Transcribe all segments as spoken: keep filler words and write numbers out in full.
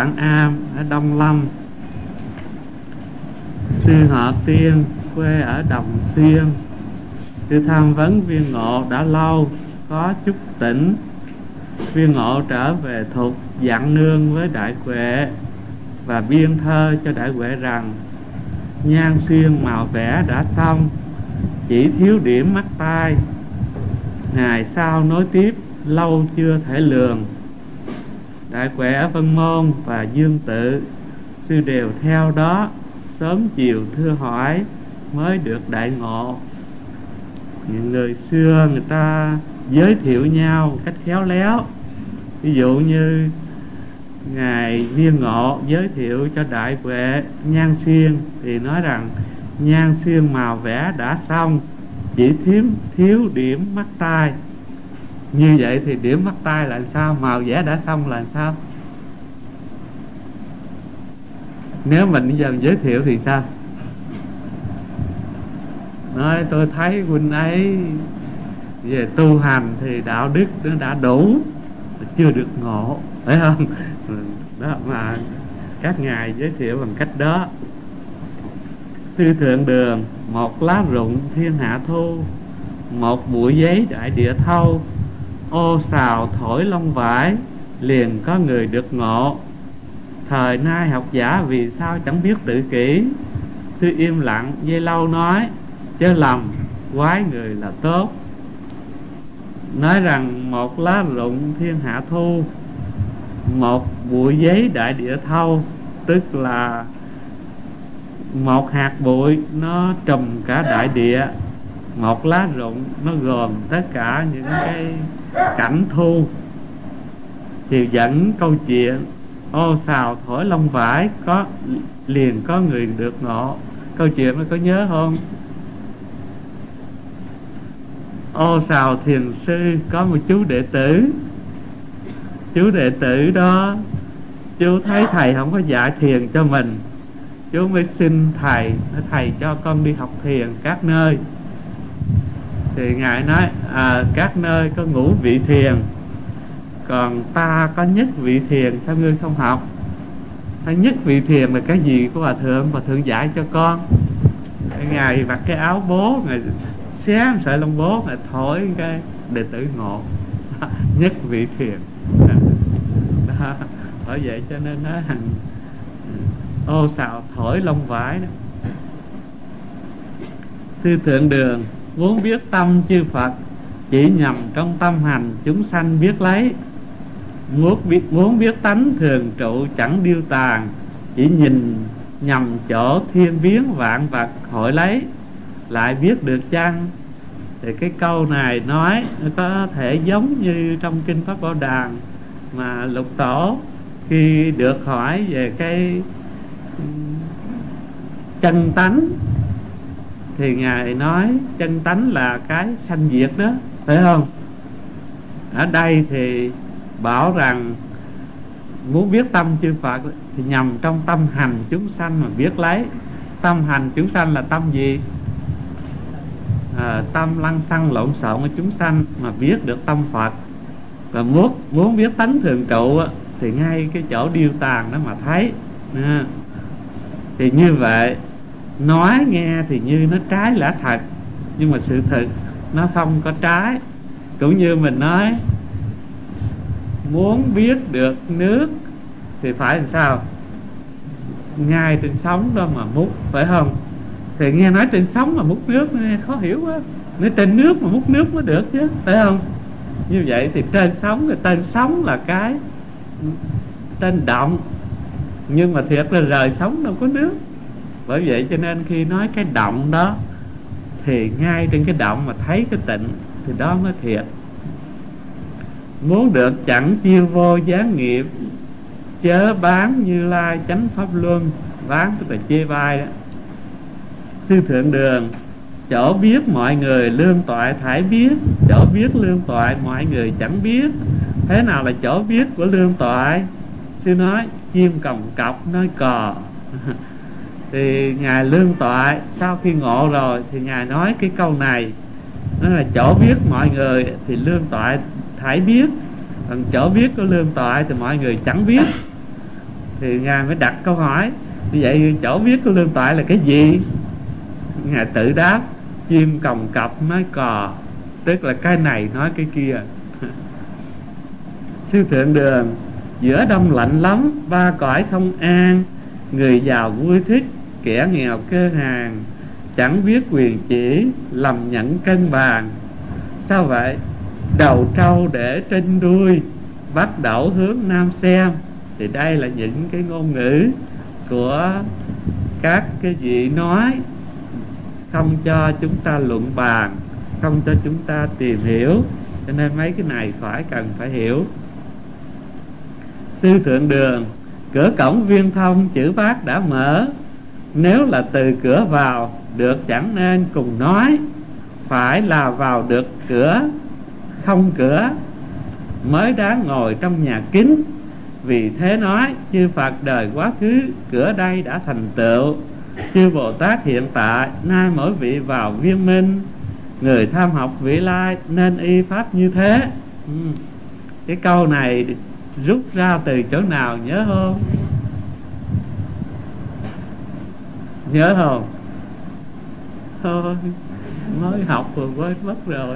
Quảng Am ở Đông Lâm. Sư họ Tiên, quê ở Đồng Xuyên. Sư tham vấn Viên Ngộ đã lâu, có chút tỉnh. Viên Ngộ trở về Thục, dặn nương với Đại Huệ và biên thơ cho Đại Huệ rằng: nhan xuyên màu vẽ đã xong, chỉ thiếu điểm mắt tai. Ngày sau nối tiếp, lâu chưa thể lường. Đại Huệ ở Vân Môn và Dương Tự, sư đều theo đó, sớm chiều thưa hỏi mới được đại ngộ. Những người xưa người ta giới thiệu nhau một cách khéo léo. Ví dụ như Ngài Viên Ngộ giới thiệu cho Đại Huệ nhan xuyên thì nói rằng nhan xuyên màu vẽ đã xong, chỉ thiếu thiếu điểm mắt tai. Như vậy thì điểm mắt tai là sao? Màu vẽ đã xong là sao? Nếu mình bây giờ mình giới thiệu thì sao? Nói tôi thấy huynh ấy về tu hành thì đạo đức nó đã đủ, chưa được ngộ, phải không? Đó mà các ngài giới thiệu bằng cách đó. Sư Thượng Đường, một lá rụng thiên hạ thu, một bụi giấy đại địa thâu, ô xào thổi lông vải, liền có người được ngộ. Thời nay học giả vì sao chẳng biết tự kỷ. Sư im lặng dây lâu nói: chớ lầm, quái người là tốt. Nói rằng một lá rụng thiên hạ thu, một bụi giấy đại địa thâu, tức là một hạt bụi nó trùm cả đại địa. Một lá rụng nó gồm tất cả những cái cảnh thu. Thì dẫn câu chuyện ô xào thổi lông vải, có liền có người được ngộ. Câu chuyện nó có nhớ không? Ô xào thiền sư có một chú đệ tử. Chú đệ tử đó, chú thấy thầy không có dạy thiền cho mình, chú mới xin thầy, nói thầy cho con đi học thiền các nơi. Thì ngài nói à, các nơi có ngũ vị thiền, còn ta có nhất vị thiền, sao ngươi không học? Hay nhất vị thiền là cái gì của Hòa Thượng? Hòa Thượng dạy cho con. Ngài mặc cái áo bố, ngài xé một sợi lông bố, ngài thổi cái đệ tử ngộ. Nhất vị thiền đó. Bởi vậy cho nên nói hành ô xào thổi lông vải đó. Sư Thượng Đường, muốn biết tâm chư Phật, chỉ nhằm trong tâm hành chúng sanh biết lấy. Muốn biết, muốn biết tánh thường trụ chẳng điêu tàn, chỉ nhìn nhằm chỗ thiên biến vạn vật hội lấy. Lại biết được chăng? Thì cái câu này nói có thể giống như trong Kinh Pháp Bảo Đàn mà Lục Tổ khi được hỏi về cái chân tánh thì ngài nói chân tánh là cái sanh diệt đó, phải không? Ở đây thì bảo rằng muốn biết tâm chư Phật thì nhằm trong tâm hành chúng sanh mà biết lấy. Tâm hành chúng sanh là tâm gì? À, tâm lăng xăng lộn xộn của chúng sanh mà biết được tâm Phật. Và muốn, muốn biết tánh thường trụ thì ngay cái chỗ điêu tàn đó mà thấy à. Thì như vậy nói nghe thì như nó trái lẽ thật, nhưng mà sự thực nó không có trái. Cũng như mình nói muốn biết được nước thì phải làm sao? Ngay trên sóng đó mà múc, phải không? Thì nghe nói trên sóng mà múc nước nghe khó hiểu quá. Nói trên nước mà múc nước mới được chứ, phải không? Như vậy thì trên sóng, thì trên sóng là cái trên động, nhưng mà thiệt là rời sóng đâu có nước. Bởi vậy cho nên khi nói cái động đó thì ngay trên cái động mà thấy cái tịnh thì đó mới thiệt. Muốn được chẳng chiêu vô gián nghiệp, chớ bán Như Lai chánh pháp luân. Bán tức là chê bai đó. Sư Thượng Đường, chỗ biết mọi người lương toại thải biết, chỗ biết lương toại mọi người chẳng biết. Thế nào là chỗ biết của lương toại? Sư nói chim còng cọc nói cò. Thì ngài lương toại sau khi ngộ rồi thì ngài nói cái câu này, nó là chỗ biết mọi người thì lương toại thải biết, còn chỗ biết của lương toại thì mọi người chẳng biết. thì Ngài mới đặt câu hỏi: như vậy chỗ viết của Lương Toại là cái gì? Ngài tự đáp: chim còng cọc nói cò, tức là cái này nói cái kia. Sư Thượng Đường: giữa đông lạnh lắm, ba cõi không an, người giàu vui thích, kẻ nghèo cơ hàng, chẳng biết quyền chỉ, lầm nhận cân bàn. Sao vậy? Đầu trâu để trên đuôi, bắt đẩu hướng nam xem. Thì đây là những cái ngôn ngữ của các cái vị nói, không cho chúng ta luận bàn, không cho chúng ta tìm hiểu, cho nên mấy cái này phải cần phải hiểu. Sư Thượng Đường: cửa cổng Viên Thông chữ bát đã mở, nếu là từ cửa vào được chẳng nên cùng nói, phải là vào được cửa không cửa mới đáng ngồi trong nhà kính. Vì thế nói chư Phật đời quá khứ cửa đây đã thành tựu, chư Bồ Tát hiện tại nay mỗi vị vào viên minh, người tham học vị lai nên y pháp như thế. ừ. Cái câu này rút ra từ chỗ nào nhớ không? Nhớ không? Thôi mới học rồi quên mất rồi.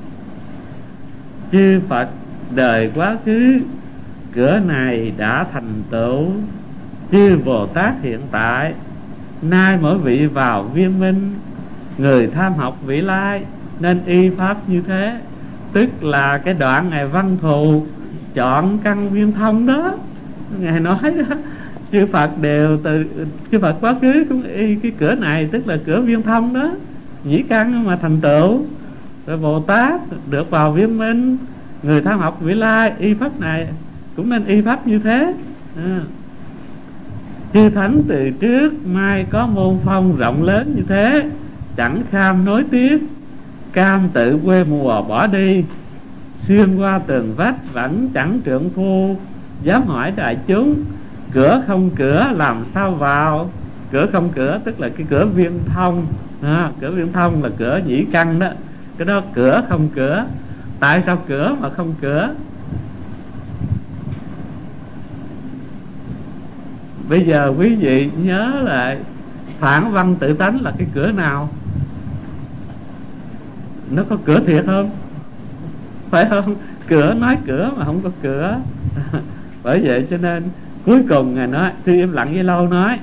Chư Phật đời quá khứ cửa này đã thành tựu, chư Bồ Tát hiện tại nay mỗi vị vào viên minh, người tham học vị lai nên y pháp như thế. Tức là cái đoạn Ngài Văn Thù chọn căn Viên Thông đó, Ngài nói đó, chư Phật đều từ chư Phật quá khứ cũng y cái cửa này, tức là cửa Viên Thông đó, nhĩ căn mà thành tựu. Rồi Bồ Tát được vào viên minh, người tham học vị lai y pháp này cũng nên y pháp như thế. à. Chư Thánh từ trước mai có môn phong rộng lớn như thế, chẳng kham nối tiếp, cam tự quê mùa bỏ đi, xuyên qua tường vách vẫn chẳng trượng phu, dám hỏi đại chúng cửa không cửa làm sao vào. Cửa không cửa tức là cái cửa Viên Thông. à, Cửa Viên Thông là cửa nhĩ căn đó, cái đó cửa không cửa. Tại sao cửa mà không cửa? Bây giờ quý vị nhớ lại Phản Văn Tự Tánh là cái cửa nào? Nó có cửa thiệt không? Phải không? Cửa nói cửa mà không có cửa. Bởi vậy cho nên cuối cùng Ngài nói, Sư Im Lặng Với Lâu nói: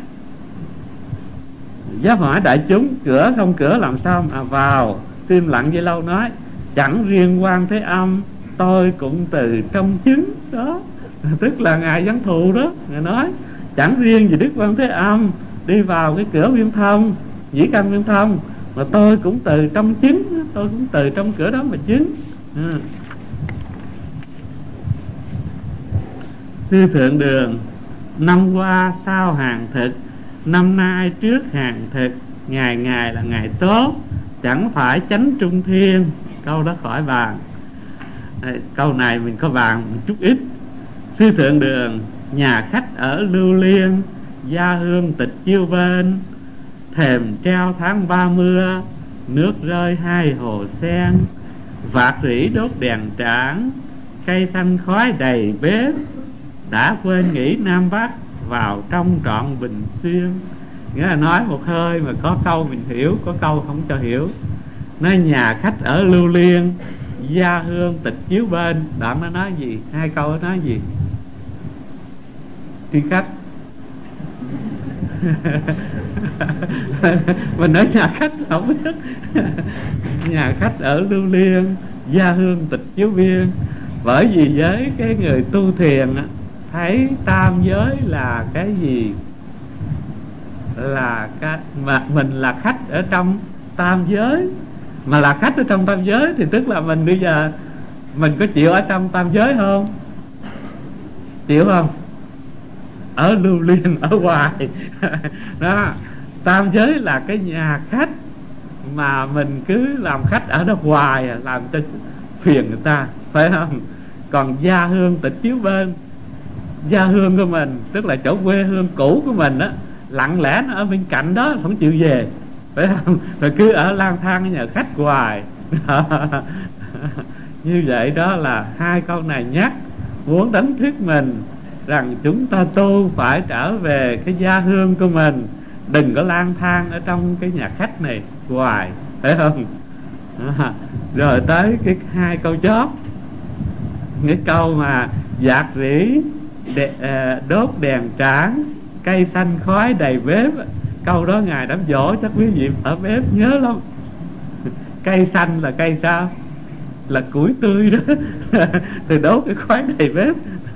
dám hỏi đại chúng cửa không cửa làm sao mà vào. Sư Im Lặng Với Lâu nói: chẳng riêng Quan Thế Âm, tôi cũng từ trong chứng đó. Tức là Ngài Văn Thù đó, Ngài nói chẳng riêng gì Đức Quan Thế Âm đi vào cái cửa Viên Thông, nhĩ căn Viên Thông, mà tôi cũng từ trong chứng, tôi cũng từ trong cửa đó mà chứng. à. Sư Thượng Đường: năm qua sau hàng thực, năm nay trước hàng thực, ngày ngày là ngày tốt, chẳng phải chánh trung thiên. Câu đó khỏi bàn. Đây, câu này mình có bàn một chút ít. Sư Thượng Đường: nhà khách ở Lưu Liên, gia hương tịch chiêu bên, thềm treo tháng ba mưa, nước rơi hai hồ sen, vạt rỉ đốt đèn trảng, cây xanh khói đầy bếp, đã quên nghĩ Nam Bắc, vào trong trọn Bình Xuyên. Nghĩa là nói một hơi mà có câu mình hiểu, có câu không cho hiểu. Nói nhà khách ở Lưu Liên, gia hương tịch chiếu bên. Đoạn nó nói gì? Hai câu nó nói gì? Đi khách. Mình nói nhà khách không biết. Nhà khách ở Lưu Liên, gia hương tịch chiếu viên. Bởi vì với cái người tu thiền á, thấy tam giới là cái gì? Là cái mà mình là khách ở trong tam giới. Mà là khách ở trong tam giới thì tức là mình bây giờ mình có chịu ở trong tam giới không? Chịu không? Ở Lưu Liên, ở ngoài đó. Tam giới là cái nhà khách mà mình cứ làm khách ở đó hoài, làm cho phiền người ta, phải không? Còn gia hương tịch chiếu bên, gia hương của mình tức là chỗ quê hương cũ của mình á, lặng lẽ nó ở bên cạnh đó, không chịu về, phải không? Rồi cứ ở lang thang ở nhà khách hoài. Như vậy đó là hai câu này nhắc muốn đánh thức mình rằng chúng ta tu phải trở về cái gia hương của mình, đừng có lang thang ở trong cái nhà khách này hoài, phải không? À, rồi tới cái hai câu chót, cái câu mà dạt rỉ đe, à, đốt đèn tráng, cây xanh khói đầy bếp. Câu đó Ngài đám dỗ chắc quý vị ở bếp nhớ lắm. Cây xanh là cây sao? Là củi tươi đó. Từ đốt cái khói đầy bếp.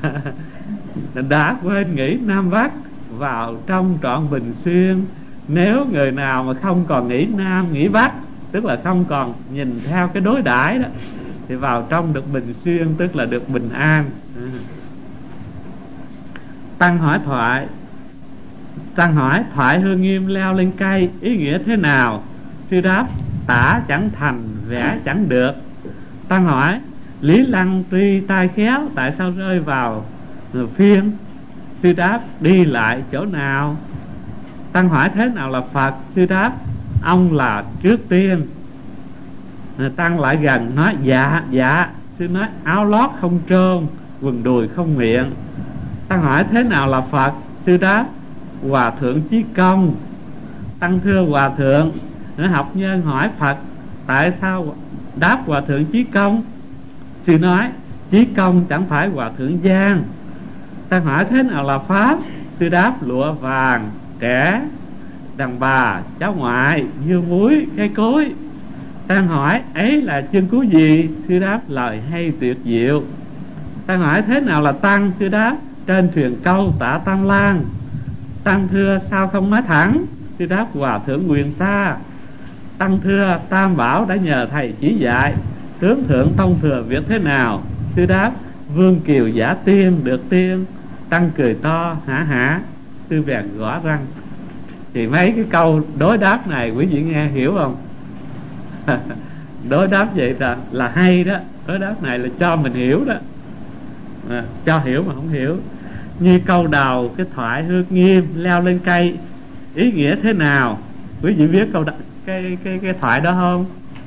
Đã quên nghĩ Nam Bắc, vào trong trọn Bình Xuyên. Nếu người nào mà không còn nghĩ Nam nghĩ Bắc, tức là không còn nhìn theo cái đối đãi đó, thì vào trong được Bình Xuyên, tức là được bình an. Tăng hỏi thoại. Tăng hỏi thoại Hương Nghiêm leo lên cây ý nghĩa thế nào? Sư đáp: tả chẳng thành, vẽ chẳng được. Tăng hỏi: Lý Lăng tuy tai khéo, tại sao rơi vào phiên? Sư đáp: đi lại chỗ nào? Tăng hỏi: thế nào là Phật? Sư đáp: ông là trước tiên. Tăng lại gần nói: dạ dạ. Sư nói: áo lót không trơn, quần đùi không miệng. Tăng hỏi: thế nào là Phật? Sư đáp: Hòa thượng Chí Công. Tăng thưa Hòa thượng, học nhân hỏi Phật tại sao đáp Hòa thượng Chí Công? Sư nói: Chí Công chẳng phải Hòa thượng Giang. Tăng hỏi: thế nào là Pháp? Sư đáp: lụa vàng, trẻ, đàn bà, cháu ngoại, dưa muối, cây cối. Tăng hỏi: ấy là chân cứu gì? Sư đáp: lời hay tuyệt diệu. Tăng hỏi: thế nào là Tăng? Sư đáp: trên thuyền câu Tạ Tam Lan. Tăng thưa: sao không nói thẳng? Sư đáp: Hòa thượng Quyền Sa. Tăng thưa: Tam Bảo đã nhờ thầy chỉ dạy, tướng thượng tông thừa việc thế nào? Sư đáp: Vương Kiều giả tiên được tiên. Tăng cười to: hả hả. Sư bèn gõ răng. Thì mấy cái câu đối đáp này quý vị nghe hiểu không? Đối đáp vậy là, là hay đó. Đối đáp này là cho mình hiểu đó, à, cho hiểu mà không hiểu. Như câu đầu cái thoại Hương Nghiêm leo lên cây ý nghĩa thế nào? Quý vị biết câu cái cái cái thoại đó không?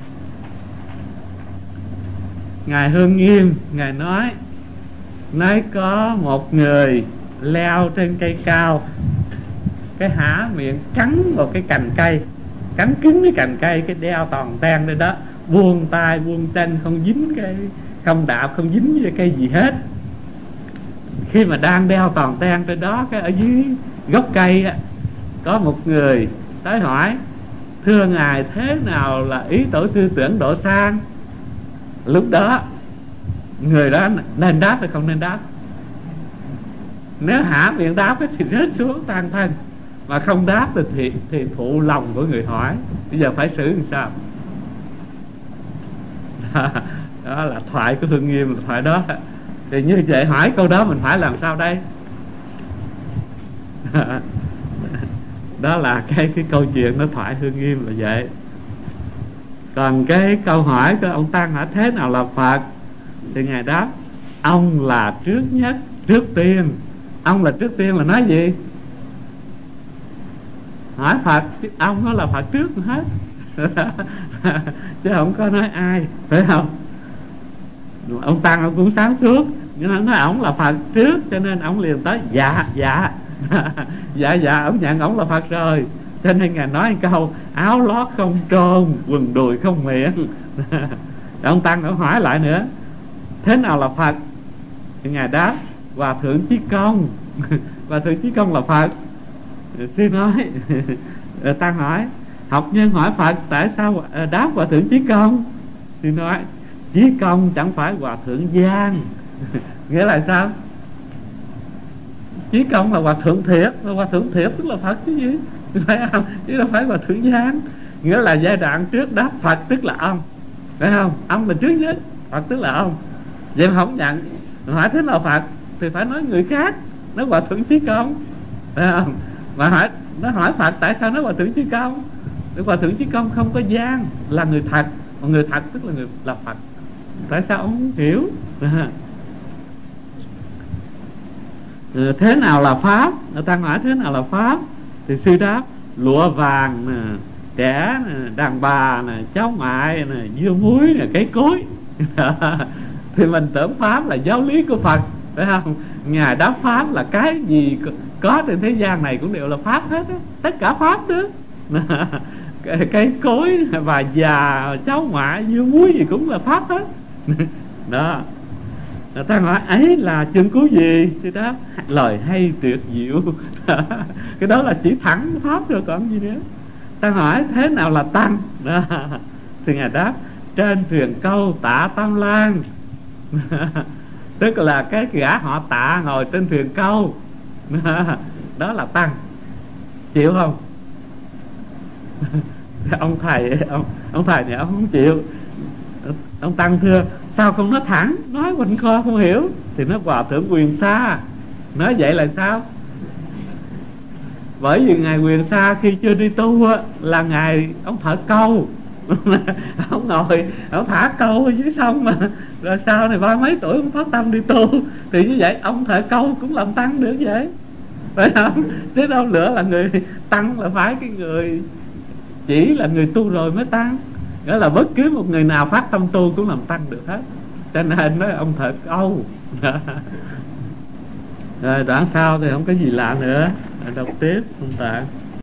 Ngài Hương Nghiêm Ngài nói nói có một người leo trên cây cao, cái há miệng cắn vào cái cành cây, cắn cứng cái cành cây, cái đeo toàn ten lên đó, buông tay buông chân, không dính cái, không đạp, không dính với cây gì hết. Khi mà đang đeo toàn ten trên đó, cái ở dưới gốc cây á, có một người tới hỏi: thưa Ngài, thế nào là ý tổ sư tưởng độ sang? Lúc đó người đó nên đáp hay không nên đáp? Nếu hả miệng đáp thì rớt xuống tan thân, mà không đáp thì, thì thụ lòng của người hỏi. Bây giờ phải xử làm sao? Đó là thoại của Hương Nghiêm, là thoại đó. Thì như vậy hỏi câu đó mình phải làm sao đây? Đó là cái cái câu chuyện nó thoại Hương Nghiêm là vậy. Còn cái câu hỏi của ông Tăng hỏi thế nào là Phật, thì Ngài đáp: ông là trước nhất, trước tiên. Ông là trước tiên là nói gì? Hỏi Phật, ông đó là Phật trước hết. Chứ không có nói ai, phải không? Ông Tăng ông cũng sáng suốt, nhưng mà nói ông là Phật trước, cho nên ông liền tới dạ dạ. Dạ dạ, ông nhận ông là Phật rồi. Cho nên Ngài nói câu áo lót không trơn, quần đùi không miệng. Ông Tăng ông hỏi lại nữa: thế nào là Phật? Thì Ngài đáp: Hòa thượng Chí Công. Hòa thượng Chí Công là Phật. Sư nói Tăng hỏi: học nhân hỏi Phật tại sao đáp Hòa thượng Chí Công? Sư nói: Chí Công chẳng phải Hòa thượng Giang. Nghĩa là sao? Chí Công là Hòa thượng thiệt, là Hòa thượng thiệt tức là Phật chứ gì, phải không? Chứ đâu phải Hòa thượng Giang. Nghĩa là giai đoạn trước đáp Phật tức là ông, phải không? Ông là trước nhất, Phật tức là ông. Vậy mà không nhận. Hỏi thế nào Phật thì phải nói người khác, nói Hòa thượng Chí Công, phải không? Mà hỏi nó hỏi Phật tại sao nói Hòa thượng Chí Công? Để Hòa thượng Chí Công không có gian, là người thật, mà người thật tức là người là Phật. Tại sao ông không hiểu? Ừ, thế nào là Pháp? Người ta hỏi thế nào là Pháp, thì sư đáp: lụa vàng nè, trẻ nè, đàn bà nè, cháu ngoại nè, dưa muối nè, cây cối. Thì mình tưởng Pháp là giáo lý của Phật, phải không? Ngài đáp pháp là cái gì có trên thế gian này cũng đều là pháp hết á, tất cả pháp đó. Cái, cái cối bà già cháu ngoại dưa muối gì cũng là pháp hết. Đó, ta hỏi ấy là chân cứu gì thì đó lời hay tuyệt diệu. Cái đó là chỉ thẳng pháp rồi còn gì nữa. Ta hỏi thế nào là tăng đó, thì ngài đáp trên thuyền câu Tạ Tam Lang. Tức là cái gã họ Tạ ngồi trên thuyền câu. Đó là tăng. Chịu không? Ông thầy ông, ông thầy này ông không chịu. Ông tăng thưa sao không nói thẳng, nói quanh co không hiểu. Thì nó Hòa Thượng Quyền Sa nói vậy là sao? Bởi vì ngài Quyền Sa khi chưa đi tu á, là ngài ông thợ câu. Ông ngồi ông thả câu ở dưới sông mà, rồi sau này ba mấy tuổi ông phát tâm đi tu. Thì như vậy ông thợ câu cũng làm tăng được vậy, phải không? Chứ đâu nữa là người tăng là phải cái người chỉ là người tu rồi mới tăng. Nghĩa là bất cứ một người nào phát tâm tu cũng làm tăng được hết. Cho nên nói ông thợ câu. Rồi đoạn sau thì không có gì lạ nữa. Đọc tiếp ông Tạ.